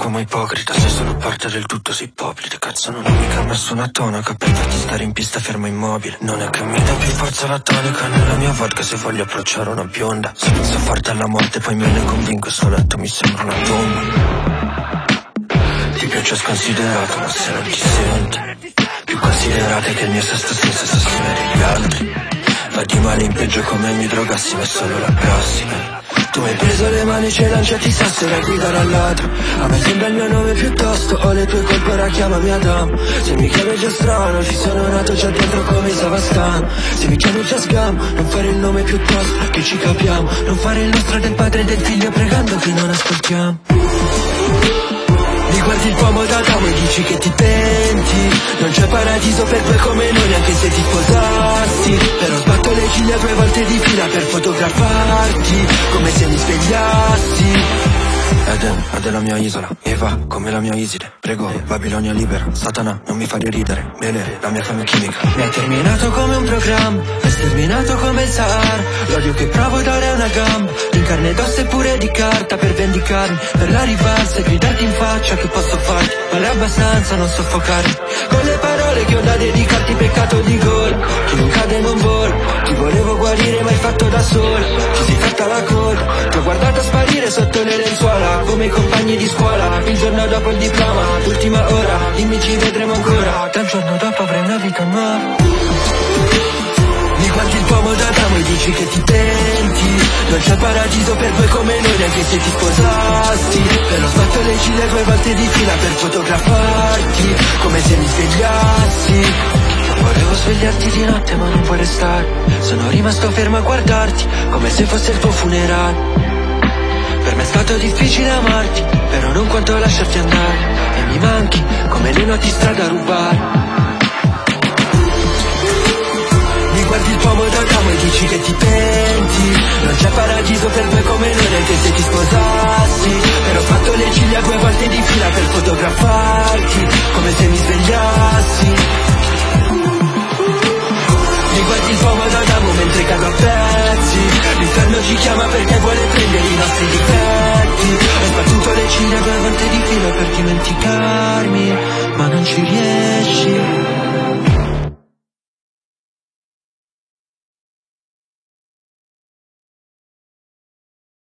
come ipocrita, sei solo parte del tutto, sei ipocrita. Cazzo, non ho mica messo una tonaca per farti stare in pista fermo immobile. Non è che mi dà più forza la tonica nella mia vodka se voglio approcciare una bionda. Se inizio a farti alla morte poi me ne convinco e sto letto mi sembra una bomba. Ti piace sconsiderato ma se non ti senti più considerate che il mio sesto senso sostenere gli altri. Va di male in peggio come mi drogassi ma è solo la prossima. Tu hai preso le mani, ci hai lanciati sasso e la guida dall'altro. A me sembra il mio nome piuttosto, ho le tue colpe, ora chiamami Adam. Se mi chiami già strano, ci sono nato già dentro come Savastano. Se mi chiami già scamo, non fare il nome piuttosto, che ci capiamo. Non fare il nostro del padre e del figlio pregando che non ascoltiamo. Mi guardi il pomo d'Adamo e dici che ti penti. Non c'è paradiso per due come noi neanche se ti sposassi. Però sbatto le ciglia 2 volte di fila per fotografarti, come se mi svegliassi. Eden è della mia isola, Eva come la mia Iside. Prego, Babilonia libera, Satana non mi fa ridere. Bene, la mia fame chimica. Mi hai terminato come un programma, hai sterminato come il Sahara. L'odio che provo a dare una gamba, in carne ed ossa e pure di carta. Per vendicarmi, per la rivalsa e gridarti in faccia che posso farti, ma è abbastanza non soffocarmi. Con le parole che ho da dedicarti, peccato di gola. Chi non cade non vola, ti volevo guarire ma hai fatto da sola. Ci sei fatta la coda, ti ho guardato sparire sotto le lenzuola, come i compagni di scuola. Il giorno dopo il diploma, l'ultima ora, dimmi ci vedremo ancora. Dal giorno dopo avrai una vita nuova. Mi guardi il pomo d'Adamo e dici che ti penti. Non c'è paradiso per due come noi neanche se ti sposassi. Però sbatto le ciglia 2 volte di fila per fotografarti, come se mi svegliassi. Volevo svegliarti di notte ma non puoi restare. Sono rimasto fermo a guardarti come se fosse il tuo funerale. Per me è stato difficile amarti, però non quanto lasciarti andare. E mi manchi come le notti strada a rubare. Mi guardi il pomo d'Adamo e dici che ti penti. Non c'è paradiso per due come noi neanche se ti sposassi. Però ho fatto le ciglia 2 volte di fila per fotografarti, come se mi svegliassi. Mi guardi il pomo d'Adamo mentre cado a pezzi. L'inferno ci chiama perché vuole prendere i nostri difetti. Ho sbattuto le ciglia 2 volte di fila per dimenticarmi, ma non ci riesci.